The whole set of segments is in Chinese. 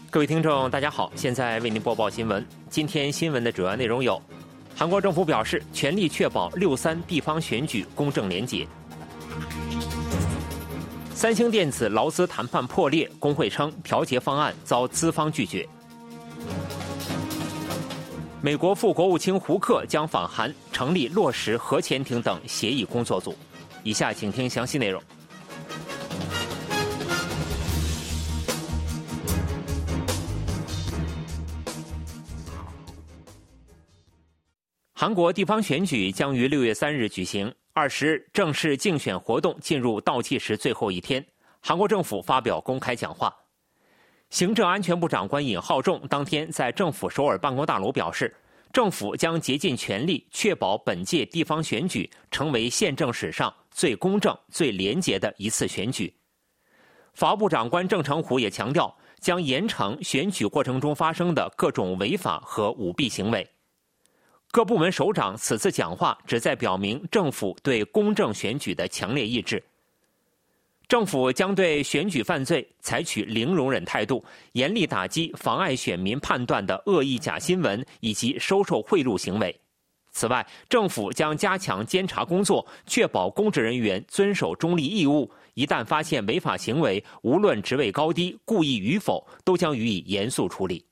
各位听众大家好，现在为您播报新闻。今天新闻的主要内容有：韩国政府表示全力确保6·3地方选举公正廉洁；三星电子劳资谈判破裂，工会称调节方案遭资方拒绝；美国副国务卿胡克将访韩，成立落实核潜艇等协议工作组。以下请听详细内容。韩国地方选举将于6月3日举行，20日正式竞选活动进入倒计时最后一天。韩国政府发表公开讲话，行政安全部长官尹浩仲当天在政府首尔办公大楼表示，政府将竭尽全力确保本届地方选举成为宪政史上最公正、最廉洁的一次选举。法务部长官郑成虎也强调，将严惩选举过程中发生的各种违法和舞弊行为。各部门首长此次讲话旨在表明政府对公正选举的强烈意志。政府将对选举犯罪采取零容忍态度，严厉打击妨碍选民判断的恶意假新闻以及收受贿赂行为。此外，政府将加强监察工作，确保公职人员遵守中立义务。一旦发现违法行为，无论职位高低、故意与否，都将予以严肃处理。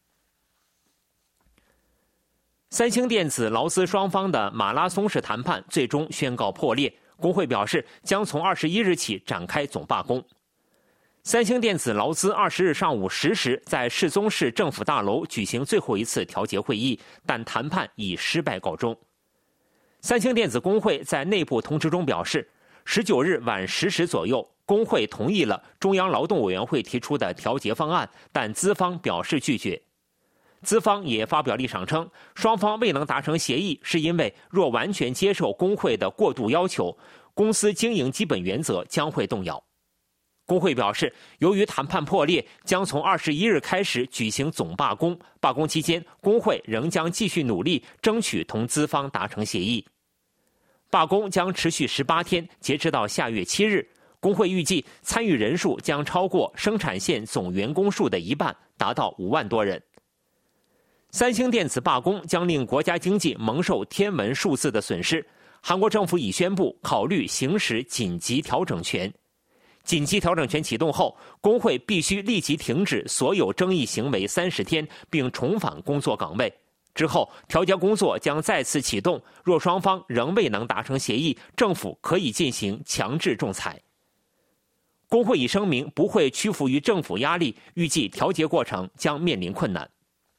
三星电子劳资双方的马拉松式谈判最终宣告破裂，工会表示将从21日起展开总罢工。三星电子劳资20日上午10时在世宗市政府大楼举行最后一次调解会议，但谈判以失败告终。三星电子工会在内部通知中表示，19日晚10时左右，工会同意了中央劳动委员会提出的调节方案，但资方表示拒绝。资方也发表立场称，双方未能达成协议，是因为若完全接受工会的过度要求，公司经营基本原则将会动摇。工会表示，由于谈判破裂，将从21日开始举行总罢工，罢工期间，工会仍将继续努力，争取同资方达成协议。罢工将持续18天，截止到下月7日。工会预计参与人数将超过生产线总员工数的一半，达到5万多人。三星电子罢工将令国家经济蒙受天文数字的损失。韩国政府已宣布考虑行使紧急调整权。紧急调整权启动后，工会必须立即停止所有争议行为30天，并重返工作岗位。之后，调解工作将再次启动。若双方仍未能达成协议，政府可以进行强制仲裁。工会已声明不会屈服于政府压力，预计调解过程将面临困难。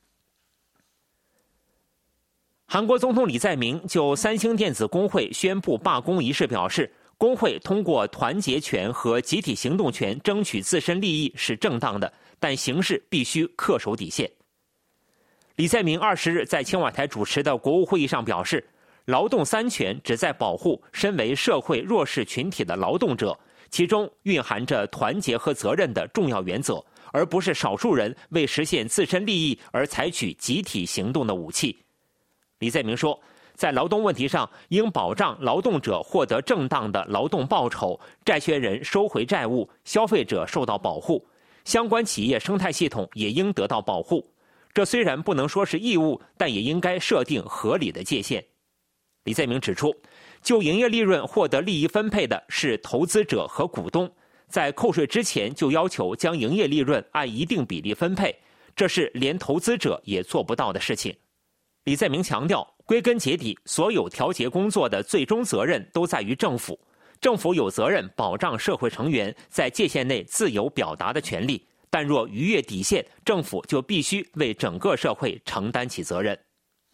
韩国总统李在明就三星电子工会宣布罢工一事表示，工会通过团结权和集体行动权争取自身利益是正当的，但形势必须恪守底线。李在明20日在青瓦台主持的国务会议上表示，劳动三权旨在保护身为社会弱势群体的劳动者，其中蕴含着团结和责任的重要原则，而不是少数人为实现自身利益而采取集体行动的武器。李在明说，在劳动问题上，应保障劳动者获得正当的劳动报酬，债权人收回债务，消费者受到保护，相关企业生态系统也应得到保护。这虽然不能说是义务，但也应该设定合理的界限。李在明指出，就营业利润获得利益分配的是投资者和股东，在扣税之前就要求将营业利润按一定比例分配，这是连投资者也做不到的事情。李在明强调，归根结底，所有调节工作的最终责任都在于政府。政府有责任保障社会成员在界限内自由表达的权利，但若逾越底线，政府就必须为整个社会承担起责任。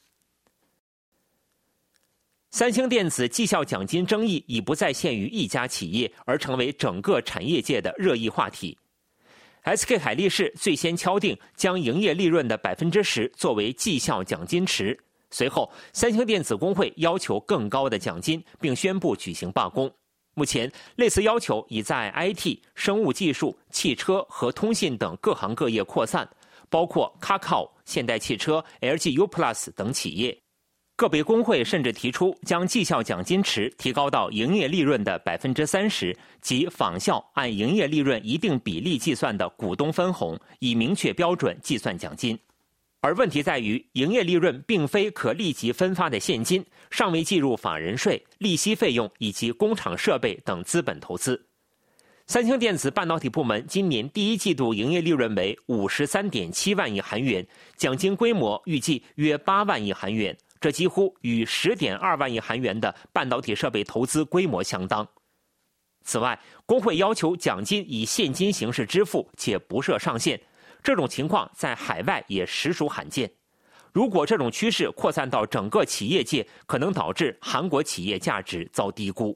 三星电子绩效奖金争议已不再限于一家企业，而成为整个产业界的热议话题。SK 海力士最先敲定将营业利润的10%作为绩效奖金池，随后三星电子工会要求更高的奖金，并宣布举行罢工。目前，类似要求已在 IT、生物技术、汽车和通信等各行各业扩散，包括 Kakao、现代汽车、LG U+ 等企业。 个别工会甚至提出将绩效奖金池提高到营业利润的30%，即仿效按营业利润一定比例计算的股东分红，以明确标准计算奖金。而问题在于，营业利润并非可立即分发的现金，尚未计入法人税、利息费用以及工厂设备等资本投资。三星电子半导体部门今年第一季度营业利润为53.7万亿韩元，奖金规模预计约8万亿韩元，这几乎与10.2万亿韩元的半导体设备投资规模相当。此外，工会要求奖金以现金形式支付，且不设上限。这种情况在海外也实属罕见。如果这种趋势扩散到整个企业界，可能导致韩国企业价值遭低估。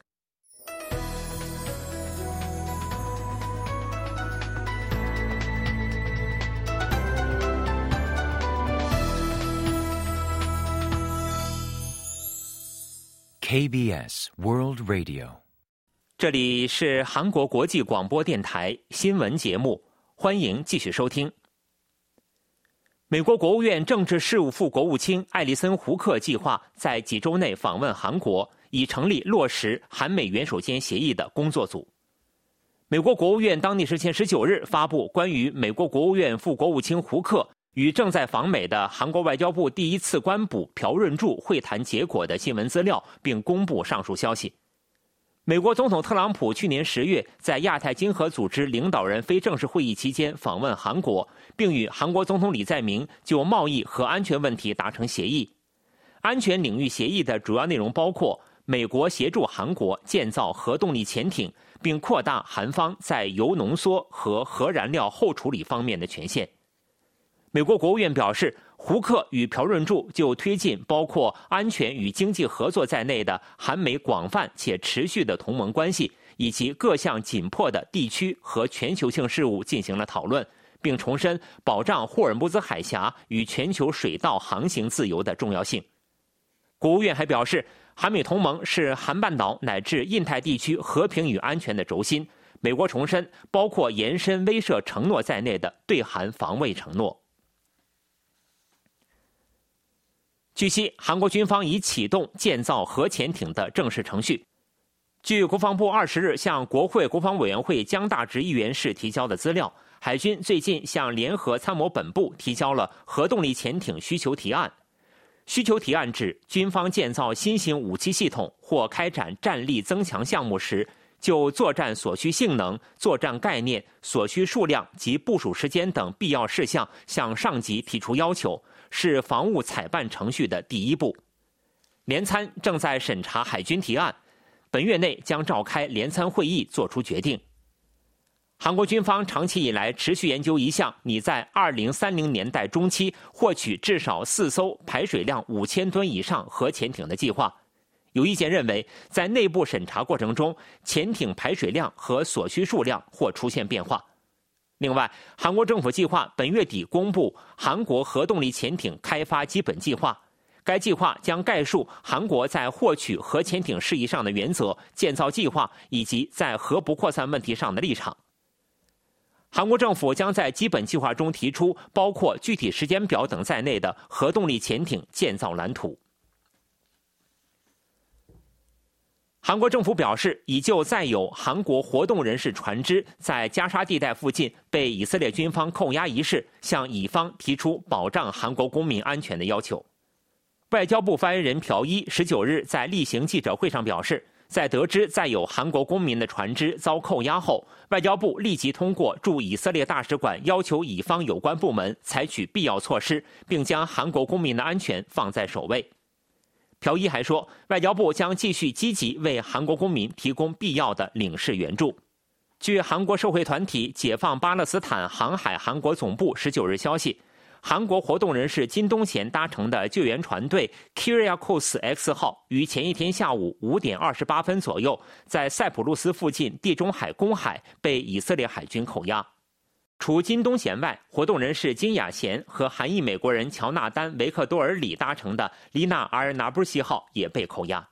KBS World Radio， 这里是韩国国际广播电台新闻节目，欢迎继续收听。美国国务院政治事务副国务卿艾利森·胡克计划在几周内访问韩国，以成立落实韩美元首间协议的工作组。美国国务院当地时间19日发布关于美国国务院副国务卿胡克与正在访美的韩国外交部第一次官补朴润柱会谈结果的新闻资料，并公布上述消息。美国总统特朗普去年10月在亚太经合组织领导人非正式会议期间访问韩国，并与韩国总统李在明就贸易和安全问题达成协议。安全领域协议的主要内容包括美国协助韩国建造核动力潜艇，并扩大韩方在铀浓缩和核燃料后处理方面的权限。美国国务院表示，胡克与朴润柱就推进包括安全与经济合作在内的韩美广泛且持续的同盟关系，以及各项紧迫的地区和全球性事务进行了讨论，并重申保障霍尔木兹海峡与全球水道航行自由的重要性。国务院还表示，韩美同盟是韩半岛乃至印太地区和平与安全的轴心。美国重申包括延伸威慑承诺在内的对韩防卫承诺。据悉，韩国军方已启动建造核潜艇的正式程序。据国防部20日向国会国防委员会江大直议员室提交的资料，海军最近向联合参谋本部提交了核动力潜艇需求提案。需求提案指，军方建造新型武器系统或开展战力增强项目时，就作战所需性能、作战概念、所需数量及部署时间等必要事项向上级提出要求，是防务采办程序的第一步。联参正在审查海军提案，本月内将召开联参会议作出决定。韩国军方长期以来持续研究一项拟在2030年代中期获取至少4艘排水量5000吨以上核潜艇的计划。有意见认为，在内部审查过程中，潜艇排水量和所需数量或出现变化。另外，韩国政府计划本月底公布韩国核动力潜艇开发基本计划。该计划将概述韩国在获取核潜艇事宜上的原则、建造计划以及在核不扩散问题上的立场。韩国政府将在基本计划中提出包括具体时间表等在内的核动力潜艇建造蓝图。韩国政府表示，已就载有韩国活动人士船只在加沙地带附近被以色列军方扣押一事，向以方提出保障韩国公民安全的要求。外交部发言人朴一19日在例行记者会上表示，在得知载有韩国公民的船只遭扣押后，外交部立即通过驻以色列大使馆要求以方有关部门采取必要措施，并将韩国公民的安全放在首位。朴一还说，外交部将继续积极为韩国公民提供必要的领事援助。据韩国社会团体解放巴勒斯坦航海韩国总部19日消息，韩国活动人士金东贤搭乘的救援船队 Kyriakos X 号于前一天下午5点28分左右，在塞浦路斯附近地中海公海被以色列海军扣押。除金东贤外，活动人士金雅贤和韩裔美国人乔纳丹·维克多尔里搭乘的丽娜·阿尔纳布西号也被扣押。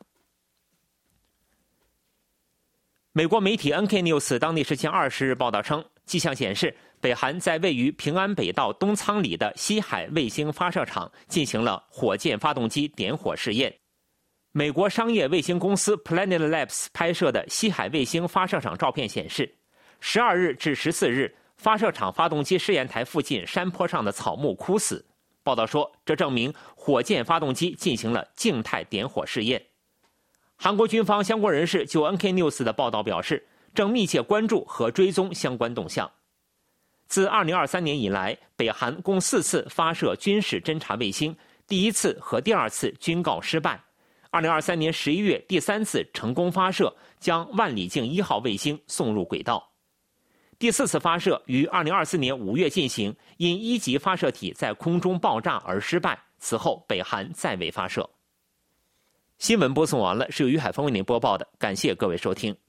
美国媒体 NK News 当地时间20日报道称，迹象显示， 北韩在位于平安北道东仓里的西海卫星发射场进行了火箭发动机点火试验。美国商业卫星公司 Planet Labs 拍摄的西海卫星发射场照片显示，12日至14日，发射场发动机试验台附近山坡上的草木枯死。报道说，这证明火箭发动机进行了静态点火试验。韩国军方相关人士就 NK News 的报道表示，正密切关注和追踪相关动向。自2023年以来，北韩共4次发射军事侦察卫星，第1次和第2次均告失败。2023年11月第3次成功发射，将万里镜1号卫星送入轨道。第4次发射于2024年5月进行，因1级发射体在空中爆炸而失败。此后，北韩再未发射。新闻播送完了，是由于海峰为您播报的，感谢各位收听。